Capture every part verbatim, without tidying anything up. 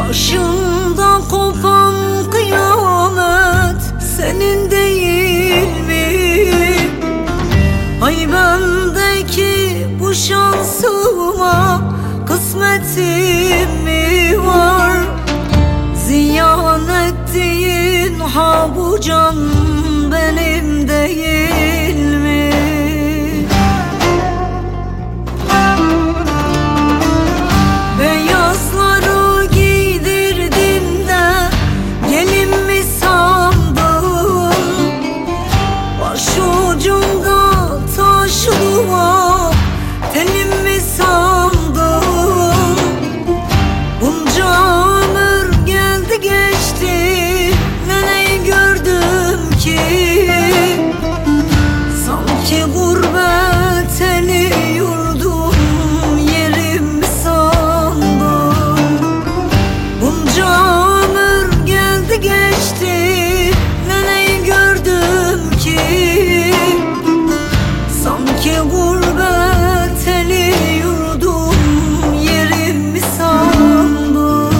Başımda kopan kıyamet senin değil mi? Ay bendeki bu şansıma kısmetim mi var? Ziyan ettiğin ha bu can benim değil mi? Beyazları giydirdin de gelin mi sandın? Başucumda taşlığa telim mi sandın? Bunca ömür geldi geçti, neneyi gördüm ki sanki gurbet eli yurdum yerim mi sandım? Bunca ömür geldi geçti, neneyi gördüm ki sanki gurbet eli yurdum yerim mi sandım?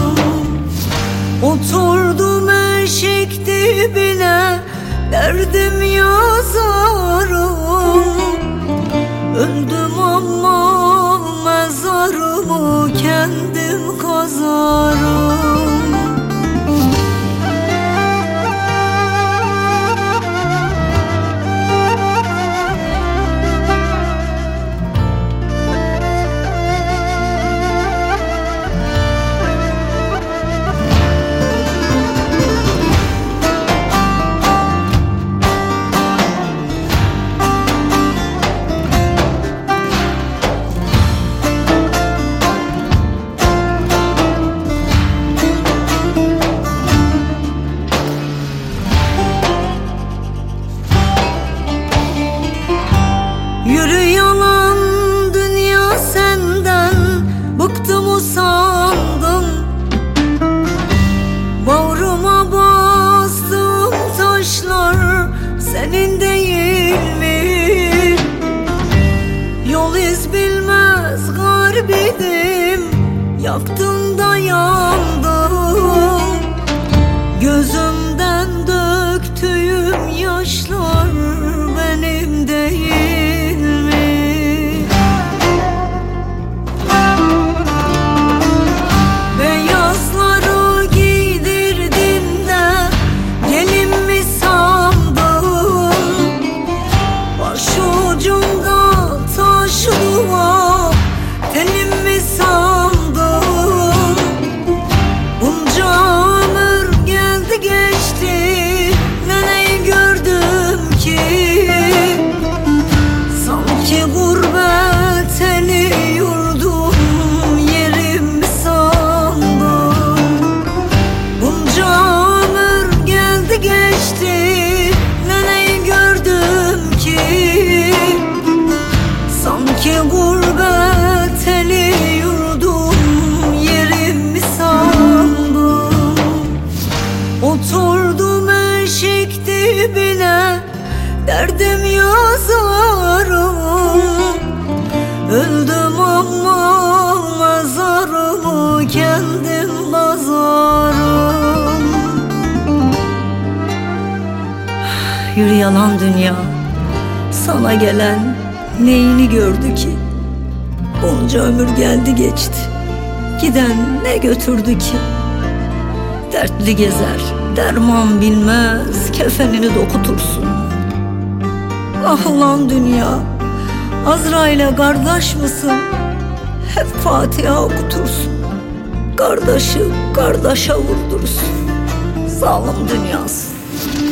Oturdum eşik dibine, derdim yazarım. Öldüm ama mezarımı kendim kazarım. Yürü yalan dünya senden, bıktım usandım. Bağrıma bastığım taşlar senin değil mi? Yol iz bilmez garbidim, yaktın da yandım. Gözümden döktüğüm yaşlar benim değil mi? Beyazları giydirdin de gelin mi sandın? Başucumda taşlığa telim mi sandın? Bunca ömür geldi geçti, neneyi gördüm ki sanki gurbet eli yurdum yerim mi sandım? Bunca ömür geldi geçti, neneyi gördüm ki sanki gurbet eli yurdum yerim mi sandım? Oturdum eşik dibine, derdim yazarım. Öldüm ama mezarımı kendim kazarım. Yürü yalan dünya, sana gelen neyini gördü ki? Onca ömür geldi geçti, giden ne götürdü ki? Dertli gezer, derman bilmez, kefenini dokutursun. Ah lan dünya, Azrail'e kardeş mısın? Hep Fatiha okutursun, kardeşi kardeşe vurdursun. Zalim dünyası.